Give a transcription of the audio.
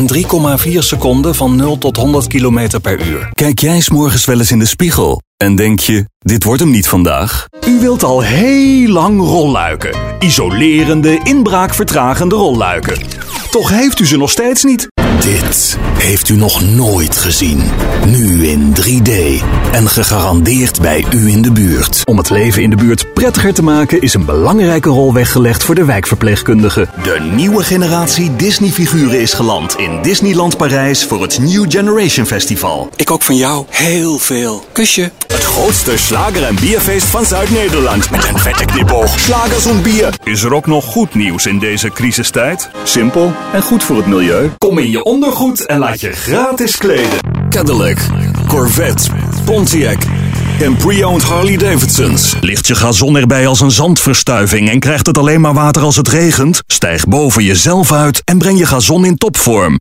in 3,4 seconden van 0 tot 100 km per uur. Kijk jij 's morgens wel eens in de spiegel en denk je, dit wordt hem niet vandaag? U wilt al heel lang rolluiken. Isolerende, inbraakvertragende rolluiken. Toch heeft u ze nog steeds niet. Dit heeft u nog nooit gezien. Nu in 3D. En gegarandeerd bij u in de buurt. Om het leven in de buurt prettiger te maken is een belangrijke rol weggelegd voor de wijkverpleegkundigen. De nieuwe generatie Disney-figuren is geland in Disneyland Parijs voor het New Generation Festival. Ik ook van jou. Heel veel. Kusje. Het grootste slager- en bierfeest van Zuid-Nederland. Met een vette knipoog. Slagers en bier. Is er ook nog goed nieuws in deze crisistijd? Simpel en goed voor het milieu. Kom in je ondergoed en laat je gratis kleden. Cadillac, Corvette, Pontiac en pre-owned Harley-Davidsons. Ligt je gazon erbij als een zandverstuiving en krijgt het alleen maar water als het regent? Stijg boven jezelf uit en breng je gazon in topvorm.